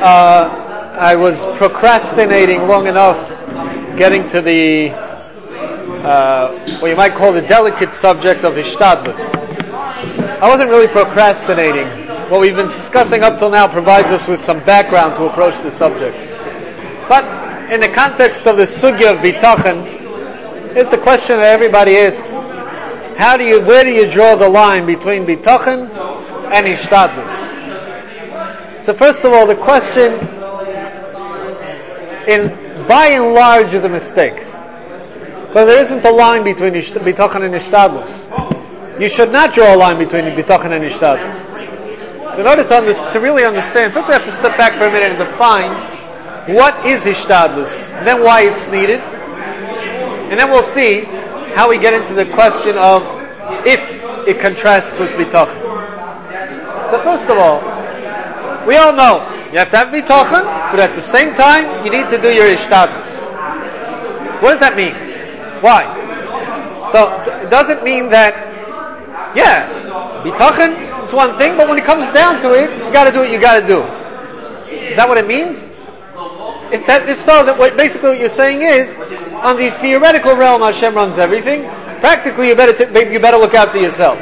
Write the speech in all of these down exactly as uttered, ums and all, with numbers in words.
uh, I was procrastinating long enough getting to the, uh, what you might call the delicate subject of Hishtadlus. I wasn't really procrastinating. What we've been discussing up till now provides us with some background to approach the subject. But in the context of the sugya of bitachon, it's the question that everybody asks: How do you, where do you draw the line between bitachon and Hishtadlus? So first of all, the question, in by and large, is a mistake. But there isn't a line between bitachon and Hishtadlus. You should not draw a line between bitachon and Hishtadlus. So in order to, under, to really understand, first we have to step back for a minute and define what is Hishtadlus, and then why it's needed, and then we'll see how we get into the question of if it contrasts with bitachon. So first of all, we all know you have to have bitachon, but at the same time you need to do your Hishtadlus. What does that mean? Why? So it doesn't mean that, yeah, bitachon is one thing, but when it comes down to it, you got to do what you got to do. Is that what it means? If that, if so, that what basically what you're saying is, on the theoretical realm, Hashem runs everything. Practically, you better t- you better look out for yourself.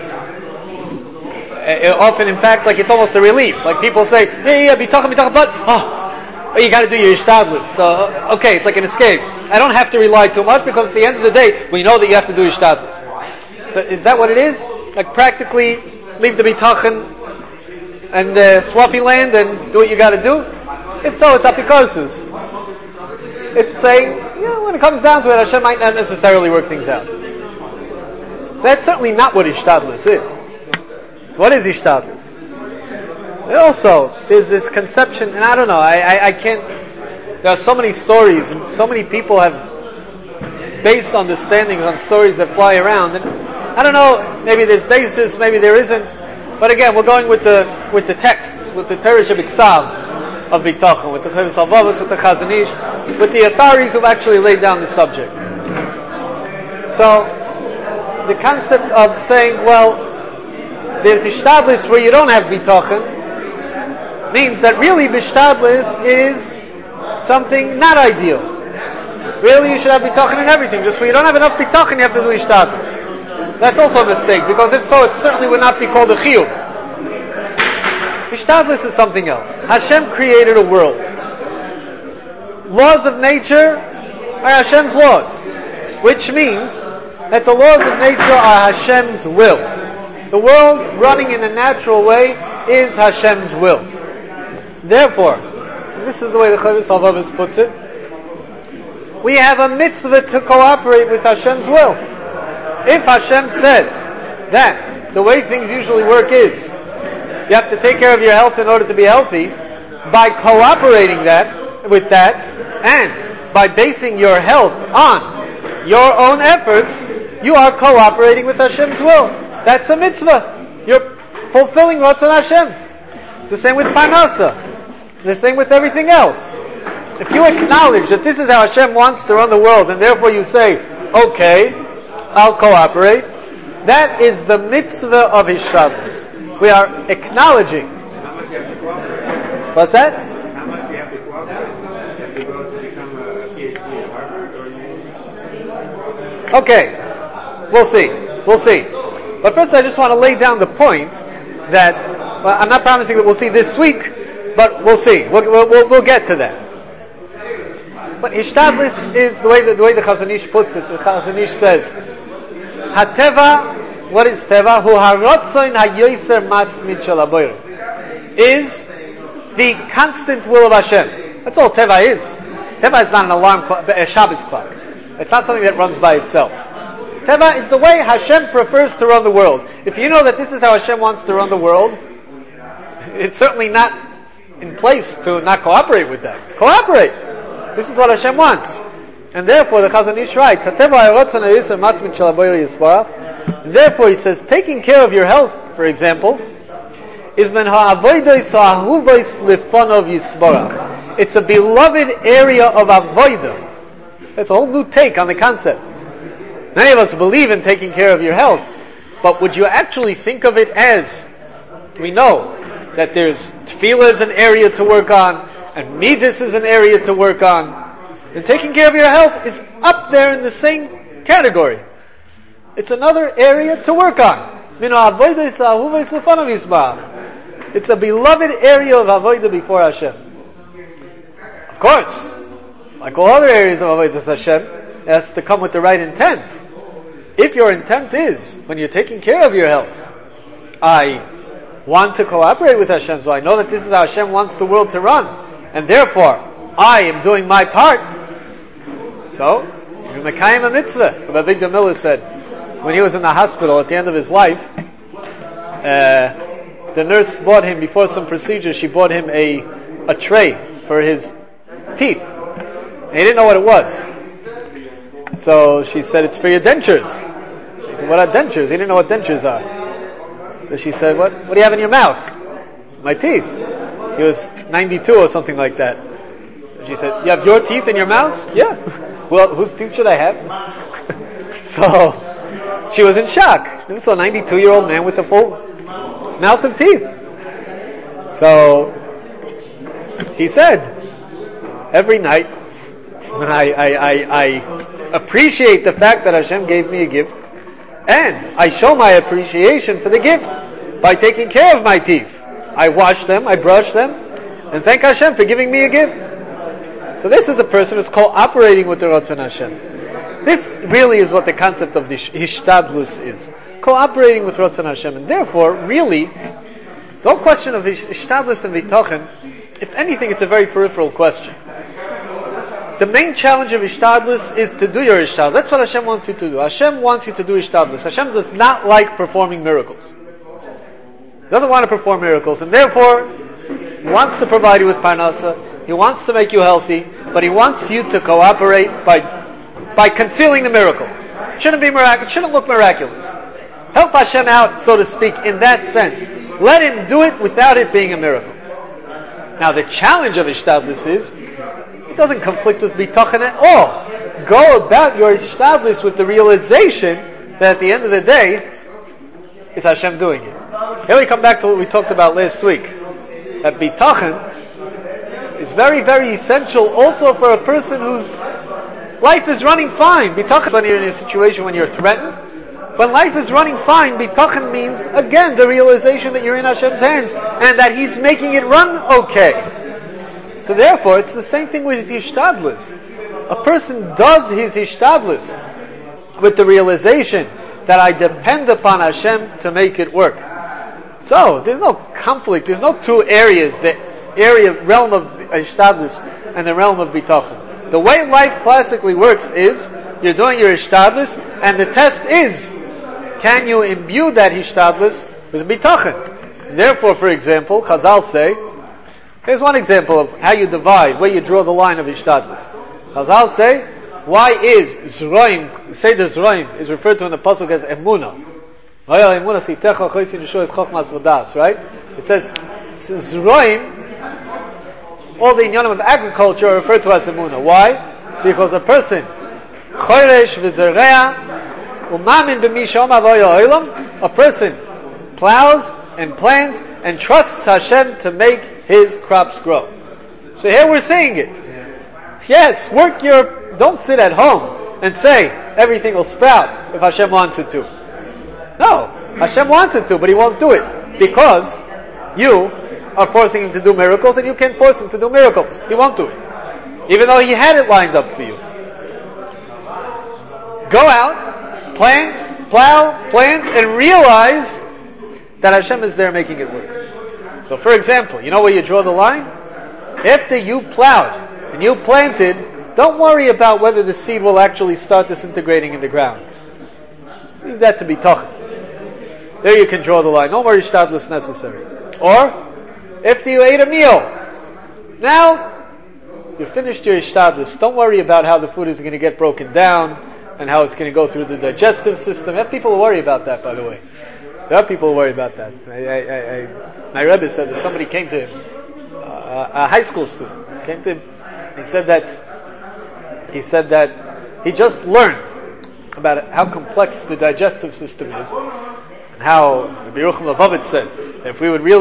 Uh, often, in fact, like it's almost a relief. Like people say, yeah, yeah, bitachon, bitachon, but oh, oh, you got to do your Hishtadlus. So okay, it's like an escape. I don't have to rely too much because at the end of the day, we know that you have to do Hishtadlus. So is that what it is? Like practically, leave the bitachon and the fluffy land and do what you got to do? If so, it's apikosis. It's saying, you know, when it comes down to it, Hashem might not necessarily work things out. So that's certainly not what Hishtadlus is. So what is Hishtadlus? So also, there's this conception, and I don't know, I, I, I can't, there are so many stories, and so many people have based understandings on stories that fly around, and I don't know, maybe there's basis, maybe there isn't, but again, we're going with the with the texts, with the Torah Shebiksav of bitachon, with the Chovos HaLevavos, with the Chazon Ish, with the authorities who've actually laid down the subject. So, the concept of saying, well, there's Hishtadlus where you don't have bitachon, means that really Hishtadlus is something not ideal. Really, you should have bitachon in everything. Just where you don't have enough bitachon, you have to do Hishtadlus. That's also a mistake, because if so, it certainly would not be called a chiyuv. Hishtadlus is something else. Hashem created a world. Laws of nature are Hashem's laws, which means that the laws of nature are Hashem's will. The world running in a natural way is Hashem's will. Therefore, and this is the way the Chovos HaLevavos puts it, we have a mitzvah to cooperate with Hashem's will. If Hashem says that the way things usually work is you have to take care of your health in order to be healthy, by cooperating that with that and by basing your health on your own efforts, you are cooperating with Hashem's will. That's a mitzvah. You're fulfilling Ratzon Hashem. It's the same with Parnasa. The same with everything else. If you acknowledge that this is how Hashem wants to run the world, and therefore you say, okay, I'll cooperate, that is the mitzvah of Hishtadlus. We are acknowledging. What's that? How much do you have to cooperate? You have to go to become a PhD at Harvard, or you... Okay, we'll see. We'll see. But first I just want to lay down the point that, well, I'm not promising that we'll see this week, but we'll see. We'll, we'll, we'll get to that. But Hishtadlus is the way the, the way the Chazon Ish puts it. The Chazon Ish says, Hateva, what is Teva? Hu harotzoin hayoser masmid shel haborer. Is the constant will of Hashem. That's all Teva is. Teva is not an alarm clock, a Shabbos clock. It's not something that runs by itself. Teva is the way Hashem prefers to run the world. If you know that this is how Hashem wants to run the world, it's certainly not in place to not cooperate with that. Cooperate! This is what Hashem wants. And therefore, the Chazon Ish writes, and therefore he says, taking care of your health, for example, is men ha'avodos ha'ahuvois lefonov yisborach. It's a beloved area of avodah. That's a whole new take on the concept. Many of us believe in taking care of your health, but would you actually think of it as, we know that there's tefillah is an area to work on, and Midas is an area to work on, and taking care of your health is up there in the same category. It's another area to work on. It's a beloved area of avodah before Hashem. Of course, like all other areas of avodah Hashem, it has to come with the right intent. If your intent is, when you're taking care of your health, I want to cooperate with Hashem, so I know that this is how Hashem wants the world to run, and therefore I am doing my part. So, you're Mekayim a mitzvah. Rabbi Avigdor Miller said, when he was in the hospital at the end of his life, uh, the nurse bought him, before some procedure, she bought him a, a tray for his teeth. And he didn't know what it was. So she said, it's for your dentures. He said, what are dentures? He didn't know what dentures are. So she said, what, what do you have in your mouth? My teeth. He was ninety-two or something like that. She said, you have your teeth in your mouth? Yeah. Well, whose teeth should I have? So, she was in shock. This was a ninety-two-year-old man with a full mouth of teeth. So, he said, every night, when I, I, I, I appreciate the fact that Hashem gave me a gift, and I show my appreciation for the gift by taking care of my teeth. I wash them, I brush them, and thank Hashem for giving me a gift. So this is a person who's cooperating with the Ratzon Hashem. This really is what the concept of the Hishtadlus is. Cooperating with Ratzon Hashem. And therefore, really, the whole question of Hishtadlus and Vitochen, if anything, it's a very peripheral question. The main challenge of Hishtadlus is to do your Hishtadlus. That's what Hashem wants you to do. Hashem wants you to do Hishtadlus. Hashem does not like performing miracles. He doesn't want to perform miracles, and therefore, He wants to provide you with parnasa. He wants to make you healthy, but He wants you to cooperate by by concealing the miracle. It shouldn't be miraculous. It shouldn't look miraculous. Help Hashem out, so to speak, in that sense. Let Him do it without it being a miracle. Now, the challenge of Hishtadlus is, it doesn't conflict with Bitochen at all. Go about your Hishtadlus with the realization that at the end of the day, it's Hashem doing it. Here we come back to what we talked about last week. That Bitochen is very, very essential also for a person whose life is running fine. Bitochen, when you're in a situation when you're threatened, when life is running fine, Bitochen means, again, the realization that you're in Hashem's hands and that He's making it run okay. So therefore, it's the same thing with Hishtadlus. A person does his Hishtadlus with the realization that I depend upon Hashem to make it work. So, there's no conflict, there's no two areas, the area, realm of Hishtadlus and the realm of Bitochen. The way life classically works is, you're doing your Hishtadlus, and the test is, can you imbue that Hishtadlus with Bitochen? Therefore, for example, Chazal say, here's one example of how you divide, where you draw the line of Hishtadlus. Chazal say, why is Zroim, Seder Zroim, is referred to in the Pasuk as Emunah? Right? It says, Zroim, all the inyanim of agriculture are referred to as Emunah. Why? Because a person, Choresh v'Zereah, Umamin b'Mishom avoya olam, a person plows and plants and trusts Hashem to make his crops grow. So here we're saying it. Yes, work your, don't sit at home and say everything will sprout if Hashem wants it to. No, Hashem wants it to, but He won't do it because you are forcing Him to do miracles, and you can't force Him to do miracles. He won't do it, even though He had it lined up for you. Go out, plant, plow, plant, and realize that Hashem is there making it work. So, for example, you know where you draw the line? After you plowed and you planted, don't worry about whether the seed will actually start disintegrating in the ground. Leave that to be Bitochen. There you can draw the line. No more Hishtadlus necessary. Or, after you ate a meal, now you finished your Hishtadlus. Don't worry about how the food is going to get broken down and how it's going to go through the digestive system. There are people who worry about that, by the way. There are people who worry about that. I, I, I, my Rebbe said that somebody came to him, uh, a high school student, came to him. He said that he said that he just learned about how complex the digestive system is, and how Rabbi Yerucham Levovitz said that if we would really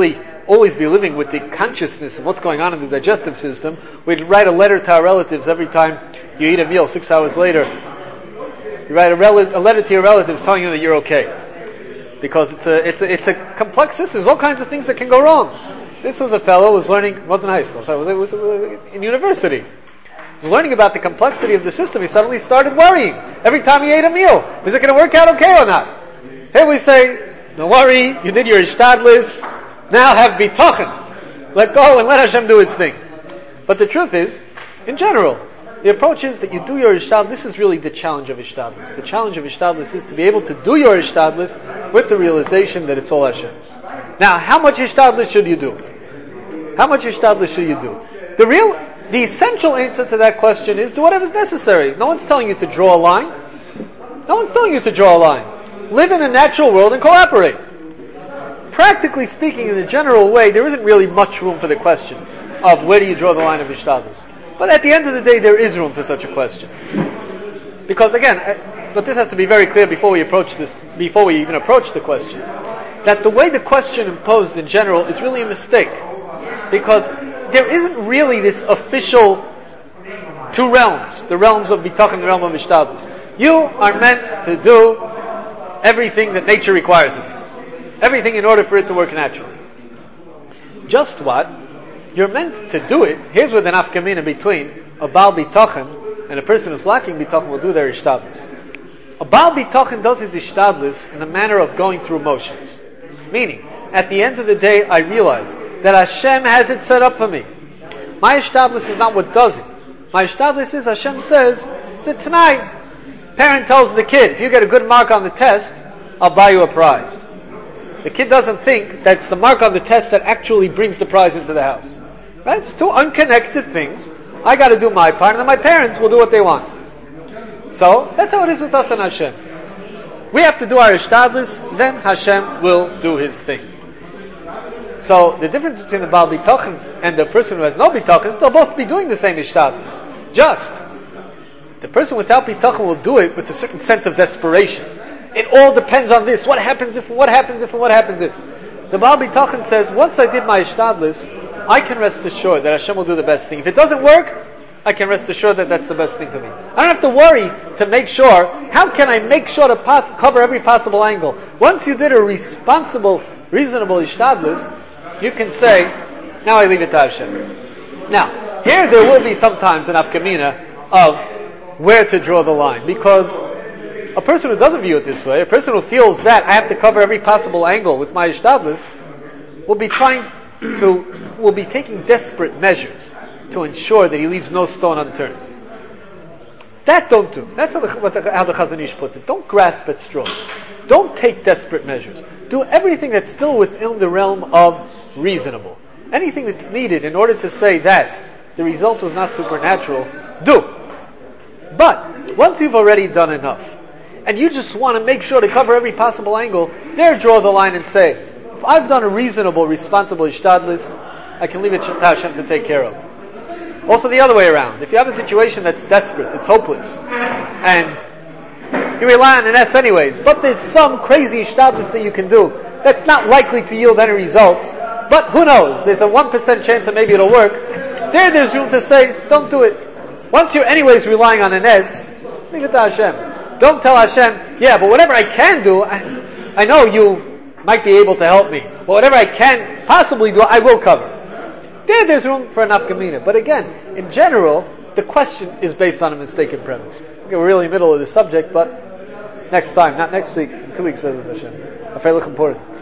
always be living with the consciousness of what's going on in the digestive system, we'd write a letter to our relatives every time you eat a meal. Six hours later, you write a, rel- a letter to your relatives telling you that you're okay. Because it's a, it's a, it's a complex system. There's all kinds of things that can go wrong. This was a fellow who was learning, it wasn't high school, so it was, it was, it was in university. He was learning about the complexity of the system. He suddenly started worrying every time he ate a meal. Is it going to work out okay or not? Here we say, don't worry, you did your ishtadlis, now have bitachon. Let go and let Hashem do His thing. But the truth is, in general, the approach is that you do your ishtadlis. This is really the challenge of ishtadlis. The challenge of ishtadlis is to be able to do your ishtadlis with the realization that it's all Hashem. Now, how much ishtadlis should you do? How much ishtadlis should you do? The real, the essential answer to that question is do whatever's necessary. No one's telling you to draw a line. No one's telling you to draw a line. Live in a natural world and cooperate. Practically speaking, in a general way, there isn't really much room for the question of where do you draw the line of ishtadlis. But at the end of the day, there is room for such a question. Because again, I, but this has to be very clear before we approach this, before we even approach the question, that the way the question imposed in general is really a mistake. Because there isn't really this official two realms, the realms of bitachon and the realm of ishtadlis. You are meant to do everything that nature requires of you. Everything in order for it to work naturally. Just what? You're meant to do it. Here's where the nafkamina between a Baal bitachon and a person who's lacking bitachon will do their ishtadlis. A Baal bitachon does his ishtadlis in a manner of going through motions. Meaning, at the end of the day, I realize that Hashem has it set up for me. My ishtadlis is not what does it. My ishtadlis is Hashem says, so tonight, parent tells the kid, if you get a good mark on the test, I'll buy you a prize. The kid doesn't think that's the mark on the test that actually brings the prize into the house. Right? It's two unconnected things. I got to do my part, and then my parents will do what they want. So that's how it is with us and Hashem. We have to do our ishtadlis, then Hashem will do His thing. So the difference between the Baal bitachon and the person who has no bitachon is they'll both be doing the same ishtadlis. Just the person without bitachon will do it with a certain sense of desperation. It all depends on this. What happens if, what happens if, and what happens if. The Baal bitachon says, once I did my ishtadlis, I can rest assured that Hashem will do the best thing. If it doesn't work, I can rest assured that that's the best thing for me. I don't have to worry to make sure, how can I make sure to pass, cover every possible angle? Once you did a responsible, reasonable ishtadlis, you can say, now I leave it to Hashem. Now, here there will be sometimes an afkamina of where to draw the line, because a person who doesn't view it this way, a person who feels that I have to cover every possible angle with my ishtadlis, will be trying to, will be taking desperate measures to ensure that he leaves no stone unturned. That don't do. That's how the, what the, how the Chazon Ish puts it. Don't grasp at straws. Don't take desperate measures. Do everything that's still within the realm of reasonable. Anything that's needed in order to say that the result was not supernatural, do. But, once you've already done enough, and you just want to make sure to cover every possible angle, there draw the line and say, if I've done a reasonable, responsible ishtadlis, I can leave it to Hashem to take care of. Also the other way around. If you have a situation that's desperate, it's hopeless, and you rely on an S anyways, but there's some crazy ishtadlis that you can do that's not likely to yield any results, but who knows, there's a one percent chance that maybe it'll work, there there's room to say, don't do it. Once you're anyways relying on an S, leave it to Hashem. Don't tell Hashem, yeah, but whatever I can do, I, I know you might be able to help me. But whatever I can possibly do, I will cover. There, there's room for an afkamina. But again, in general, the question is based on a mistaken premise. Okay, we're really in the middle of the subject, but next time, not next week, in two weeks, Bezos Hashem. I feel important.